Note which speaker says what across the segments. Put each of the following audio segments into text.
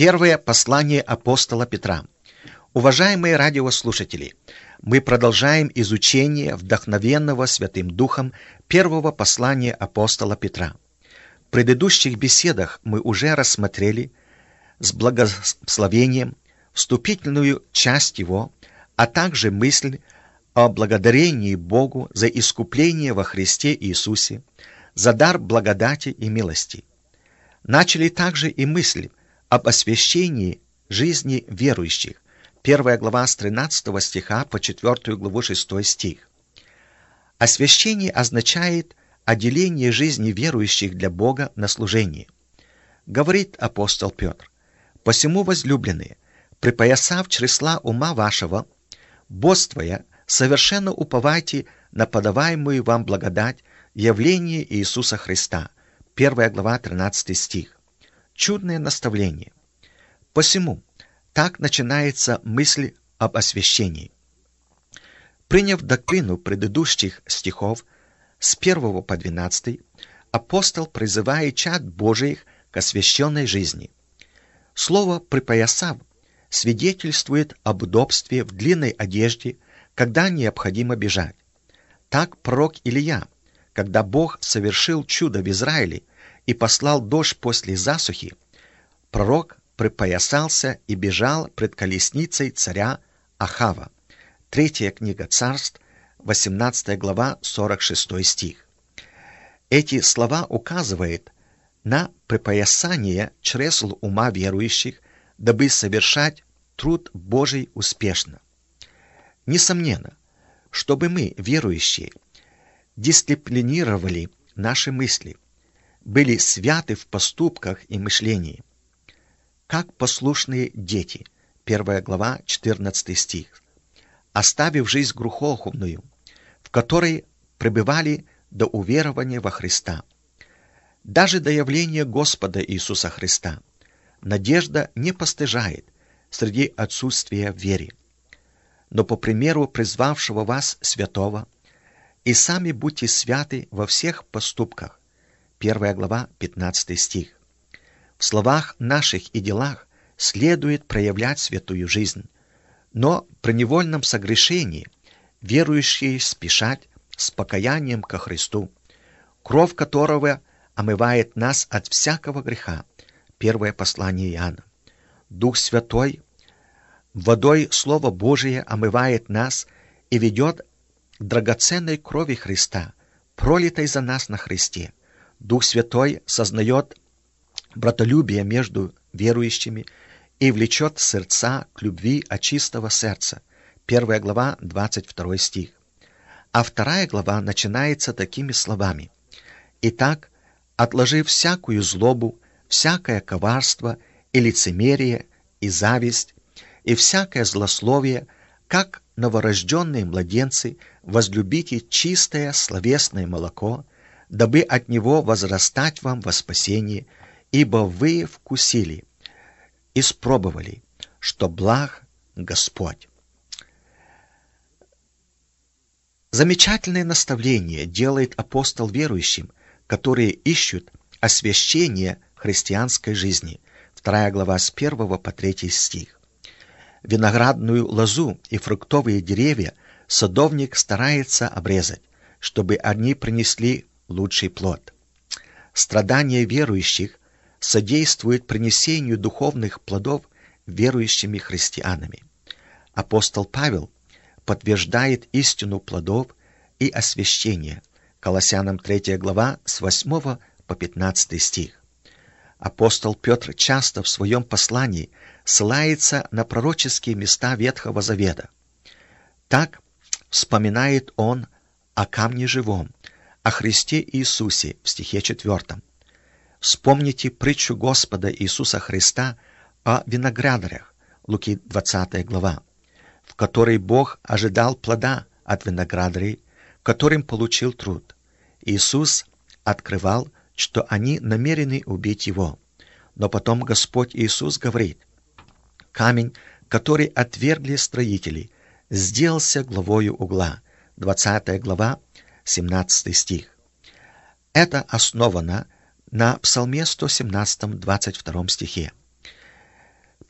Speaker 1: Первое послание апостола Петра. Уважаемые радиослушатели, мы продолжаем изучение вдохновенного Святым Духом первого послания апостола Петра. В предыдущих беседах мы уже рассмотрели с благословением вступительную часть его, а также мысль о благодарении Богу за искупление во Христе Иисусе, за дар благодати и милости. Начали также и мысль об освящении жизни верующих, 1 глава с 13 стиха по 4 главу 6 стих. Освящение означает отделение жизни верующих для Бога на служение. Говорит апостол Петр: «Посему, возлюбленные, припоясав чресла ума вашего, бодрствуя, совершенно уповайте на подаваемую вам благодать явление Иисуса Христа». 1 глава 13 стих. Чудное наставление. Посему так начинается мысль об освящении. Приняв доктрину предыдущих стихов с 1 по 12, апостол призывает чад Божиих к освященной жизни. Слово «припоясав» свидетельствует об удобстве в длинной одежде, когда необходимо бежать. Так пророк Илия, когда Бог совершил чудо в Израиле и послал дождь после засухи, пророк припоясался и бежал пред колесницей царя Ахава. 3 книга Царств, 18 глава, 46 стих. Эти слова указывают на припоясание чресл ума верующих, дабы совершать труд Божий успешно. Несомненно, чтобы мы, верующие, дисциплинировали наши мысли, были святы в поступках и мышлении, как послушные дети, 1 глава, 14 стих, оставив жизнь греховную, в которой пребывали до уверования во Христа. Даже до явления Господа Иисуса Христа надежда не постыжает среди отсутствия веры. Но по примеру призвавшего вас святого, и сами будьте святы во всех поступках. 1 глава, 15 стих. В словах наших и делах следует проявлять святую жизнь, но при невольном согрешении верующие спешат с покаянием ко Христу, кровь которого омывает нас от всякого греха. Первое послание Иоанна. Дух Святой водой Слова Божие омывает нас и ведет к драгоценной крови Христа, пролитой за нас на Христе. Дух Святой сознает братолюбие между верующими и влечет сердца к любви от чистого сердца. 1 глава, 22 стих. А 2 глава начинается такими словами: «Итак, отложив всякую злобу, всякое коварство и лицемерие, и зависть, и всякое злословие, как новорожденные младенцы, возлюбите чистое словесное молоко, дабы от него возрастать вам во спасение, ибо вы вкусили, испробовали, что благ Господь». Замечательное наставление делает апостол верующим, которые ищут освящение христианской жизни. 2 глава с 1 по 3 стих. Виноградную лозу и фруктовые деревья садовник старается обрезать, чтобы они принесли лучший плод. Страдания верующих содействуют принесению духовных плодов верующими христианами. Апостол Павел подтверждает истину плодов и освящения. Колоссянам 3 глава с 8 по 15 стих. Апостол Петр часто в своем послании ссылается на пророческие места Ветхого Завета. Так вспоминает он о камне живом, о Христе Иисусе в стихе 4. Вспомните притчу Господа Иисуса Христа о виноградарях, Луки 20 глава, в которой Бог ожидал плода от виноградарей, которым получил труд. Иисус открывал, что они намерены убить его. Но потом Господь Иисус говорит: «Камень, который отвергли строители, сделался главою угла». 20 глава, 17 стих. Это основано на Псалме 117, 22 стихе.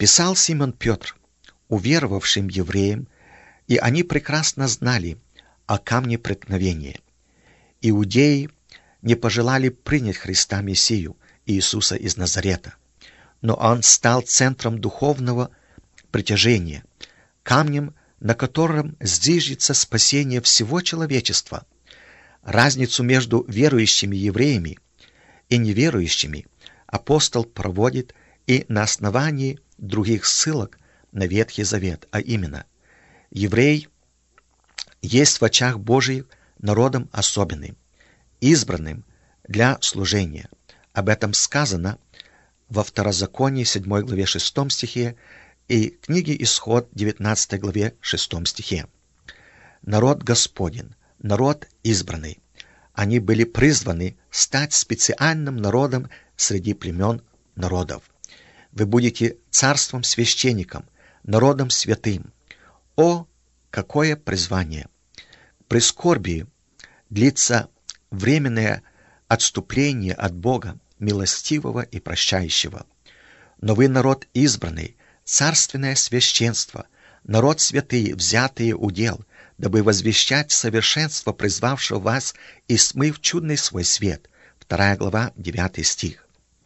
Speaker 1: Писал Симон Петр уверовавшим евреям, и они прекрасно знали о камне преткновения. Иудеи не пожелали принять Христа Мессию, Иисуса из Назарета, но Он стал центром духовного притяжения, камнем, на котором зиждется спасение всего человечества. Разницу между верующими евреями и неверующими апостол проводит и на основании других ссылок на Ветхий Завет, а именно: еврей есть в очах Божьих народом особенным, избранным для служения. Об этом сказано во Второзаконии 7 главе 6 стихе и книге Исход 19 главе 6 стихе. Народ Господень, народ избранный. Они были призваны стать специальным народом среди племен народов. Вы будете царством священником, народом святым. О, какое призвание! При скорби длится временное отступление от Бога, милостивого и прощающего. Но вы народ избранный, царственное священство, народ святый, взятые удел, дабы возвещать совершенство призвавшего вас и смыв чудный свой свет. 2 глава, 9 стих.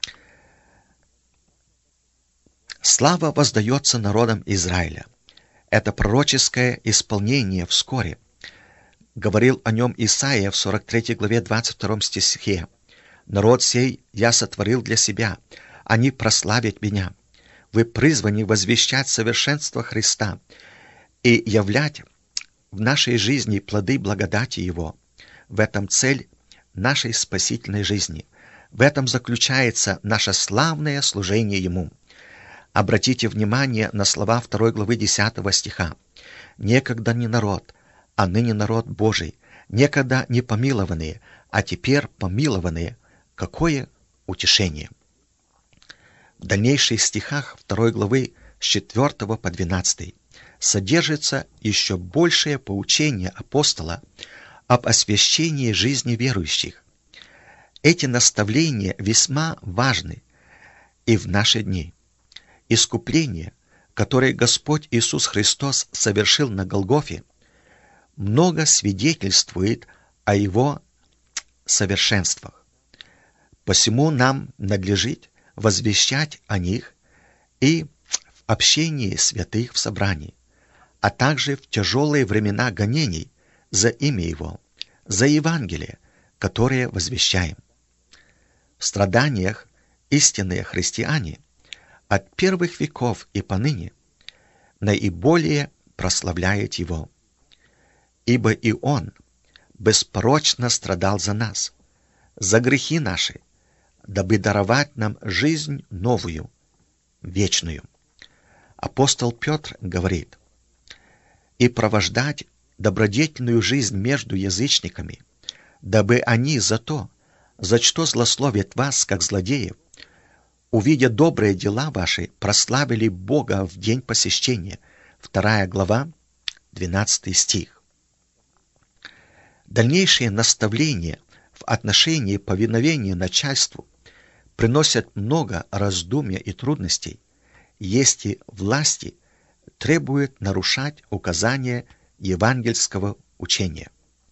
Speaker 1: Слава воздается народам Израиля. Это пророческое исполнение вскоре. Говорил о нем Исаия в 43 главе 22 стихе. «Народ сей я сотворил для себя, они прославят меня». Вы призваны возвещать совершенство Христа и являть в нашей жизни плоды благодати Его. В этом цель нашей спасительной жизни. В этом заключается наше славное служение Ему. Обратите внимание на слова 2 главы 10 стиха. «Некогда не народ, а ныне народ Божий, некогда не помилованные, а теперь помилованные». Какое утешение! В дальнейших стихах 2 главы с 4 по 12 содержится еще большее поучение апостола об освящении жизни верующих. Эти наставления весьма важны и в наши дни. Искупление, которое Господь Иисус Христос совершил на Голгофе, много свидетельствует о Его совершенствах. Посему нам надлежит возвещать о них и в общении святых в собрании, а также в тяжелые времена гонений за имя Его, за Евангелие, которое возвещаем. В страданиях истинные христиане от первых веков и поныне наиболее прославляют Его. Ибо и Он беспорочно страдал за нас, за грехи наши, дабы даровать нам жизнь новую, вечную. Апостол Петр говорит: «И провождать добродетельную жизнь между язычниками, дабы они за то, за что злословят вас, как злодеев, увидя добрые дела ваши, прославили Бога в день посещения». 2 глава, 12 стих. Дальнейшие наставления в отношении повиновения начальству приносят много раздумья и трудностей, если власти требуют нарушать указания евангельского учения.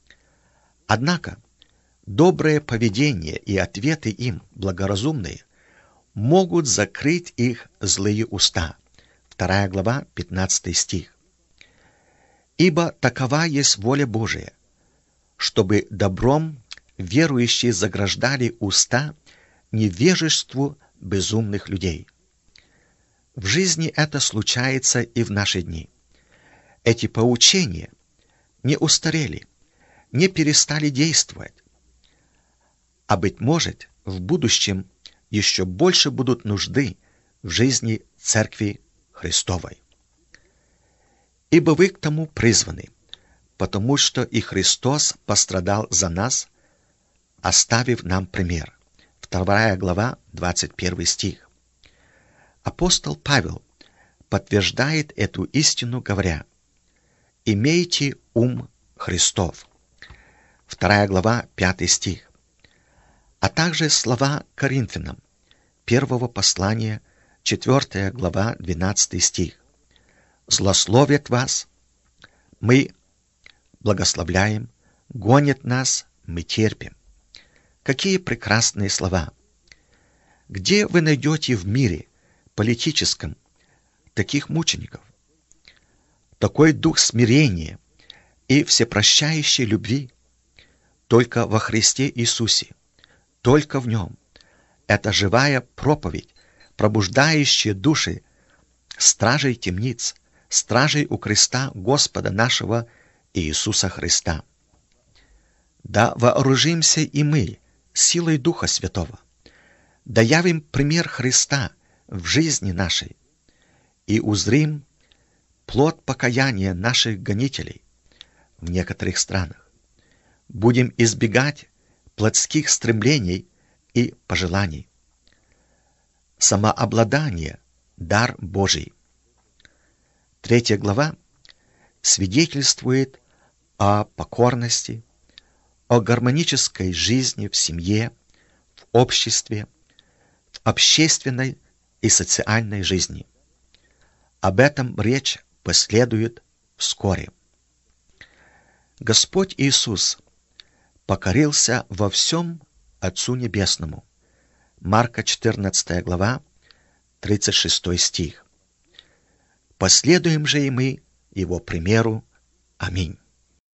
Speaker 1: Однако доброе поведение и ответы им благоразумные могут закрыть их злые уста. 2 глава, 15 стих. «Ибо такова есть воля Божия, чтобы добром верующие заграждали уста невежеству безумных людей». В жизни это случается и в наши дни. Эти поучения не устарели, не перестали действовать, а, быть может, в будущем еще больше будут нужды в жизни Церкви Христовой. Ибо вы к тому призваны, потому что и Христос пострадал за нас, оставив нам пример. 2 глава, 21 стих. Апостол Павел подтверждает эту истину, говоря: «Имейте ум Христов». 2 глава, 5 стих. А также слова Коринфянам, 1 послания, 4 глава, 12 стих. Злословят вас, мы благословляем, гонят нас, мы терпим. Какие прекрасные слова! Где вы найдете в мире политическом таких мучеников? Такой дух смирения и всепрощающей любви только во Христе Иисусе, только в Нем. Это живая проповедь, пробуждающая души стражей темниц, стражей у креста Господа нашего Иисуса Христа. Да вооружимся и мы силой Духа Святого, да явим пример Христа в жизни нашей и узрим плод покаяния наших гонителей в некоторых странах. Будем избегать плотских стремлений и пожеланий. Самообладание – дар Божий. 3 глава свидетельствует о покорности, о гармонической жизни в семье, в обществе, в общественной и социальной жизни. Об этом речь последует вскоре. Господь Иисус покорился во всем Отцу Небесному. Марка 14 глава, 36 стих. Последуем же и мы Его примеру. Аминь.